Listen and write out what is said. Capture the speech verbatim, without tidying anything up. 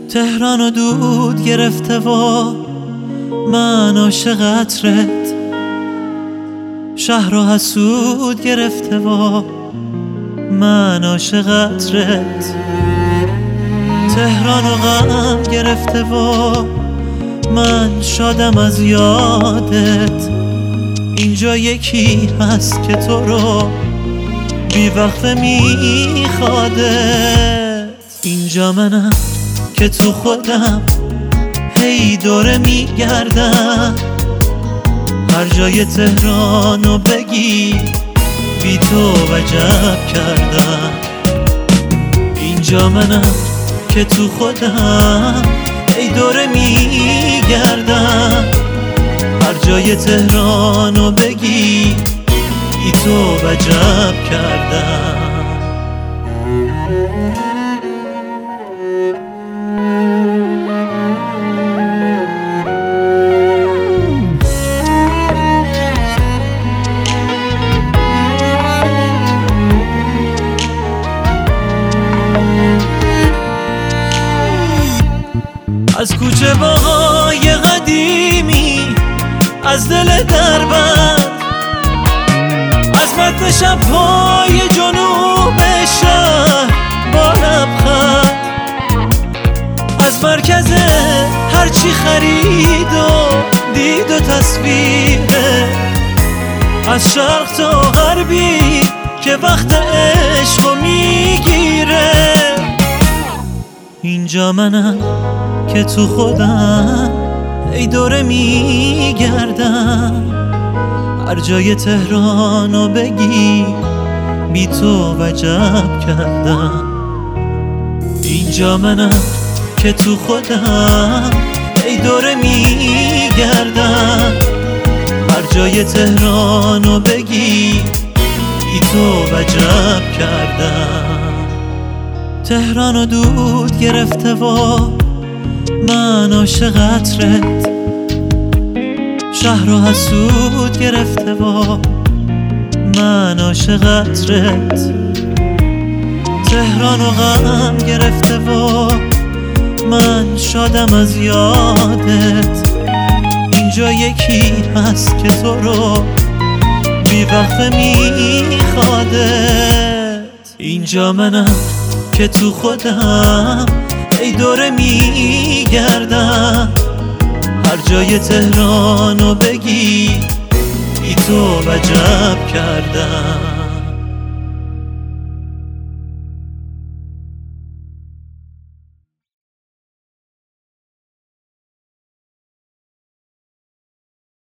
تهران و دود گرفته و من عاشق عطرت، شهر و حسود گرفته و من عاشق عطرت، تهران و غم گرفته و من شادم از یادت. اینجا یکی هست که تو رو بی وقفه میخوادت. اینجا منم که تو خودم هی دوره میگردم، هر جای تهرانو بگی بی تو وجب کردم. اینجا منم که تو خودم هی دوره میگردم، هر جای تهرانو بگی بی تو وجب کردم. از کوچه باغای قدیمی، از دل دربند، از متن شب‌های جنوب شهر با لبخند، از مرکز هرچی خرید و دید و تصویره، از شرق تا غربی که وقت عشقو میگیره. اینجا منم که تو خودم ای دوره میگردم، هر جای تهرانو بگی بی تو وجب کردم. اینجا منم که تو خودم ای دوره میگردم، هر جای تهرانو بگی بی تو وجب کردم. تهران و دود گرفته و من عاشق عطرت، شهر و حسود گرفته و من عاشق عطرت، تهران و غم گرفته و من شادم از یادت. اینجا یکی هست که تو رو بی وقفه میخوادت. اینجا منم که تو خودم ای دوره میگردم، هر جای تهرانو بگی بی تو وجب کردم.